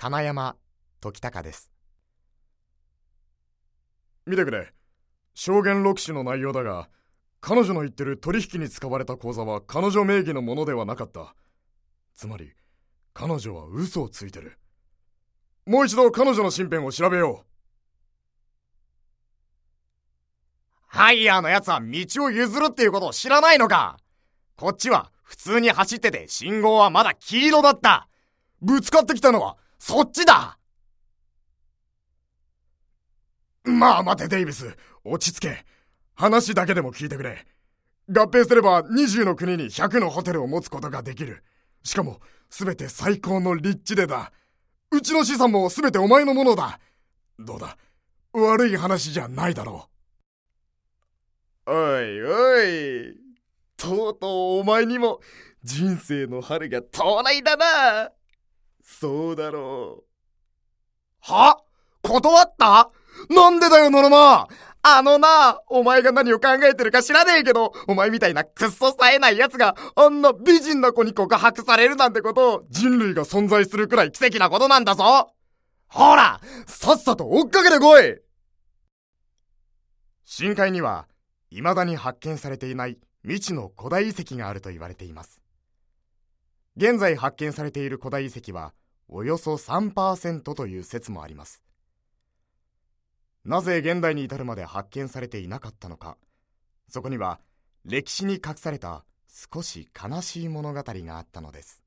金山時隆です。 見てくれ。証言録取の内容だが、彼女の言ってる取引に使われた口座は彼女名義のものではなかった。つまり彼女は嘘をついてる。もう一度彼女の身辺を調べよう。 ハイヤーのやつは道を譲るっていうことを知らないのか。こっちは普通に走ってて信号はまだ黄色だった。ぶつかってきたのはそっちだ。 まあ待てデイビス、落ち着け。話だけでも聞いてくれ。合併すれば20の国に100のホテルを持つことができる。しかも全て最高の立地でだ。うちの資産も全てお前のものだ。どうだ、悪い話じゃないだろう。 おいおい、とうとうお前にも人生の春が到来だな。そうだろう。は？断った？なんでだよノロマ。お前が何を考えてるか知らねえけど、お前みたいなクッソ冴えない奴があんな美人な子に告白されるなんてことを、 人類が存在するくらい奇跡なことなんだぞ。ほら、さっさと追っかけてこい。深海には未だに発見されていない未知の古代遺跡があると言われています。現在発見されている古代遺跡はおよそ 3% という説もあります。なぜ現代に至るまで発見されていなかったのか。そこには歴史に隠された少し悲しい物語があったのです。